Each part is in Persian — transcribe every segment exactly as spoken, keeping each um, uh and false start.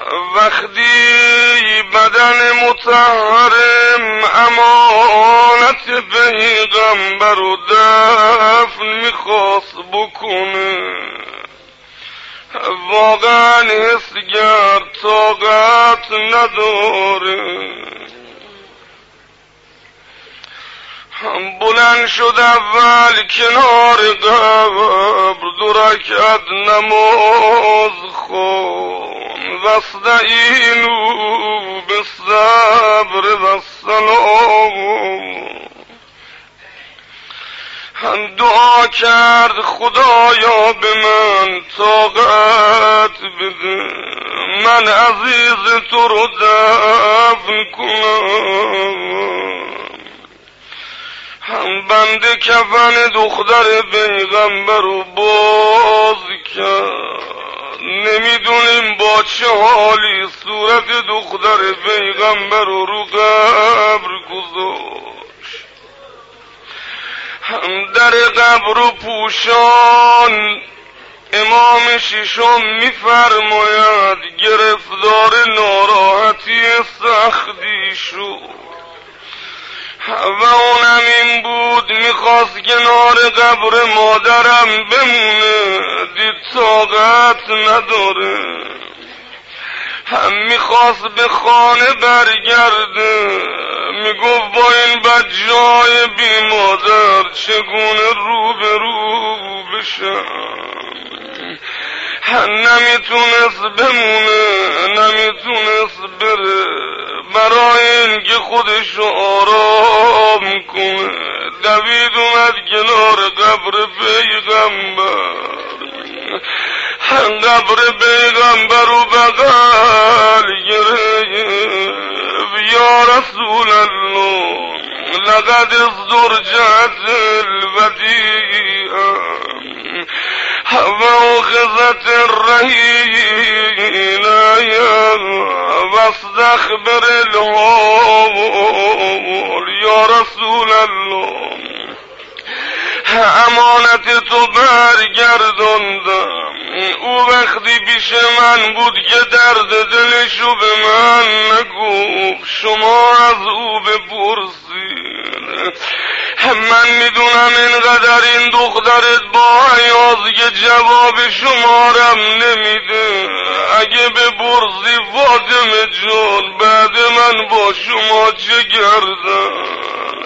وقتی بدن مطهرم امانت پیغمبر و دفن میخواست بکنه، واقعا حسگر طاقت نداره. بلند شد اول کنار قبر، دو رکعت نماز خون، واستعینوا بالصبر والصلاة. دعا کرد خدایا به من طاقت بده، من عزیز تو رو دفن کنم. بنده کفن دختر پیغمبر رو باز کرد، نمیدونیم با چه حالی صورت دختر پیغمبر رو رو قبر گذاشت. در قبر و پوشان امام ششم میفرماید گرفتار ناراحتی سختی شد و اونم این بود میخواست کنار قبر مادرم بمونه، دید طاقت نداره. هم میخواست به خانه برگرده، میگفت با این بچه‌های بی مادر چگونه رو به رو بشم. نمیتونست بمونه، نمیتونست بره، برای اینکه خودشو آرام کنه دوید اومد کنار قبر پیغمبر. قبر پیغمبر رو بغل گرفت، یا رسول الله لقد ازدرجت الودیعه و اخذت الرهینه واستخبر الحال. یا رسول الله امانت تو برگرداندم. او وقتی پیش من بود که درد دلشو به من نگفت، شما از او بپرسید. من میدونم اینقدر این دخترت با حیاض که جواب شمارم نمیده. اگه بپرسی فاطمه جان بعد من با شما چه کردم،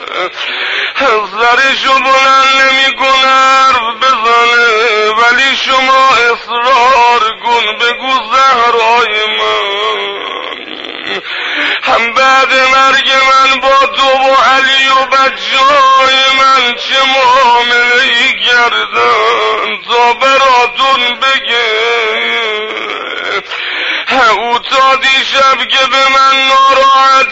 سرشو بلند نمی کن حرف بزنه، ولی شما اصرار کن بگو زهرای من هم بعد مرگ من با تو و علی و بچه‌های من چه معامله‌ای کردن تا براتون بگه. او تا دیشب که به من ناراحت